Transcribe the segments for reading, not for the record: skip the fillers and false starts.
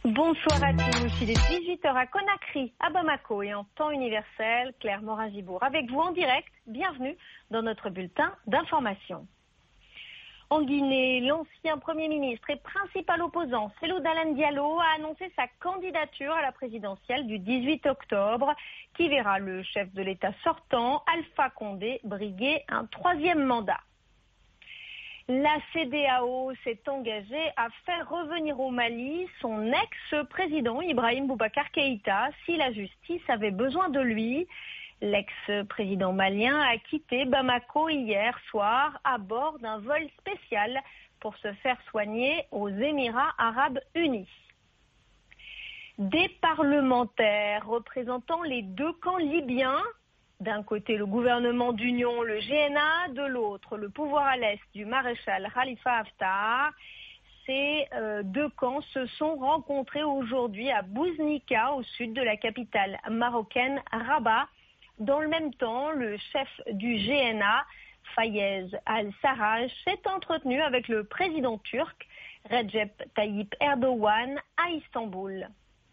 Bonsoir à tous, il est 18h à Conakry, à Bamako et en temps universel, Claire Morin-Gibourg avec vous en direct. Bienvenue dans notre bulletin d'information. En Guinée, l'ancien Premier ministre et principal opposant, Cellou Dalein Diallo, a annoncé sa candidature à la présidentielle du 18 octobre, qui verra le chef de l'État sortant, Alpha Condé, briguer un troisième mandat. La CEDEAO s'est engagée à faire revenir au Mali son ex-président Ibrahim Boubacar Keïta si la justice avait besoin de lui. L'ex-président malien a quitté Bamako hier soir à bord d'un vol spécial pour se faire soigner aux Émirats arabes unis. Des parlementaires représentant les deux camps libyens, d'un côté le gouvernement d'union, le GNA, de l'autre le pouvoir à l'est du maréchal Khalifa Haftar. Ces deux camps se sont rencontrés aujourd'hui à Bouznika, au sud de la capitale marocaine Rabat. Dans le même temps, le chef du GNA, Fayez al-Sarraj, s'est entretenu avec le président turc, Recep Tayyip Erdogan, à Istanbul.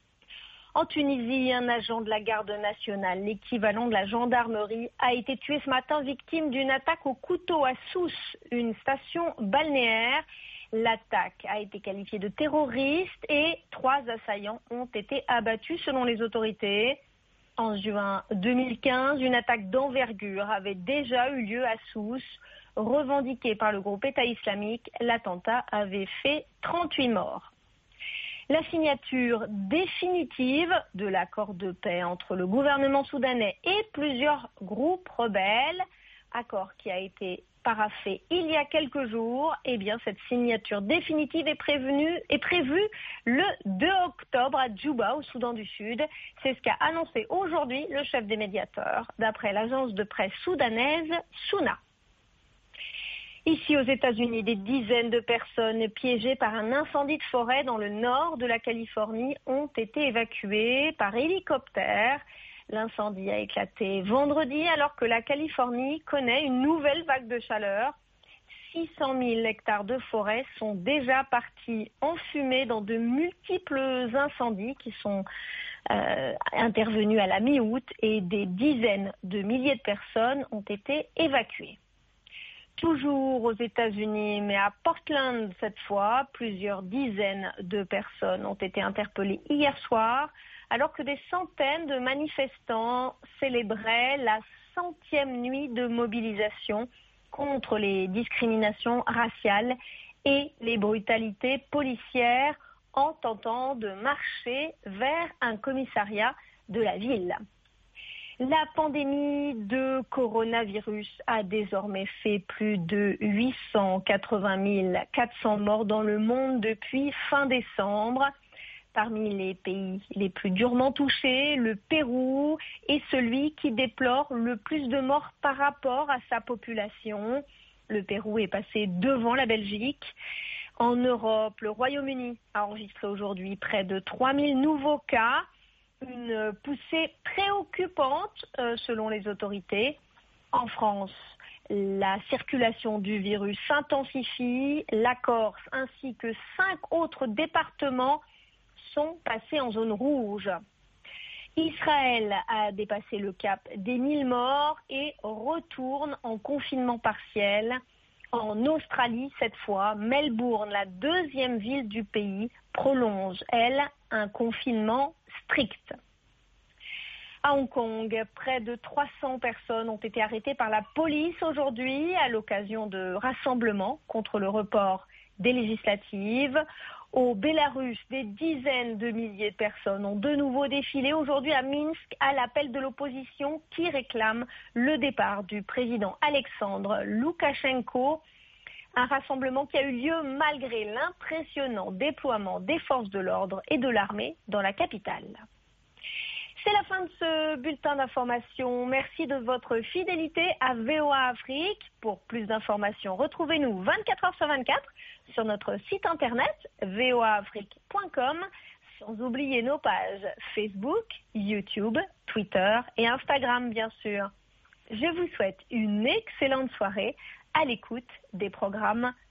En Tunisie, un agent de la garde nationale, l'équivalent de la gendarmerie, a été tué ce matin victime d'une attaque au couteau à Sousse, une station balnéaire. L'attaque a été qualifiée de terroriste et 3 assaillants ont été abattus selon les autorités. En juin 2015, une attaque d'envergure avait déjà eu lieu à Sousse. Revendiquée par le groupe État islamique, l'attentat avait fait 38 morts. La signature définitive de l'accord de paix entre le gouvernement soudanais et plusieurs groupes rebelles, accord qui a été paraphé il y a quelques jours, cette signature définitive est prévue le 2 octobre à Djouba, au Soudan du Sud. C'est ce qu'a annoncé aujourd'hui le chef des médiateurs, d'après l'agence de presse soudanaise SUNA. Ici aux États-Unis, des dizaines de personnes piégées par un incendie de forêt dans le nord de la Californie ont été évacuées par hélicoptère. L'incendie a éclaté vendredi alors que la Californie connaît une nouvelle vague de chaleur. 600 000 hectares de forêt sont déjà partis en fumée dans de multiples incendies qui sont intervenus à la mi-août et des dizaines de milliers de personnes ont été évacuées. Toujours aux États-Unis, mais à Portland cette fois, plusieurs dizaines de personnes ont été interpellées hier soir, alors que des centaines de manifestants célébraient la 100e nuit de mobilisation contre les discriminations raciales et les brutalités policières en tentant de marcher vers un commissariat de la ville. La pandémie de coronavirus a désormais fait plus de 880 400 morts dans le monde depuis fin décembre. Parmi les pays les plus durement touchés, le Pérou est celui qui déplore le plus de morts par rapport à sa population. Le Pérou est passé devant la Belgique. En Europe, le Royaume-Uni a enregistré aujourd'hui près de 3000 nouveaux cas. Une poussée préoccupante selon les autorités. En France, la circulation du virus s'intensifie. La Corse ainsi que 5 autres départements sont passés en zone rouge. Israël a dépassé le cap des 1000 morts et retourne en confinement partiel. En Australie, cette fois, Melbourne, la deuxième ville du pays, prolonge, elle, un confinement strict. À Hong Kong, près de 300 personnes ont été arrêtées par la police aujourd'hui à l'occasion de rassemblements contre le report des législatives. Au Bélarus, des dizaines de milliers de personnes ont de nouveau défilé aujourd'hui à Minsk à l'appel de l'opposition qui réclame le départ du président Alexandre Loukachenko. Un rassemblement qui a eu lieu malgré l'impressionnant déploiement des forces de l'ordre et de l'armée dans la capitale. C'est la fin de ce bulletin d'information. Merci de votre fidélité à VOA Afrique. Pour plus d'informations, retrouvez-nous 24 heures sur 24 sur notre site internet voaafrique.com, sans oublier nos pages Facebook, YouTube, Twitter et Instagram bien sûr. Je vous souhaite une excellente soirée à l'écoute des programmes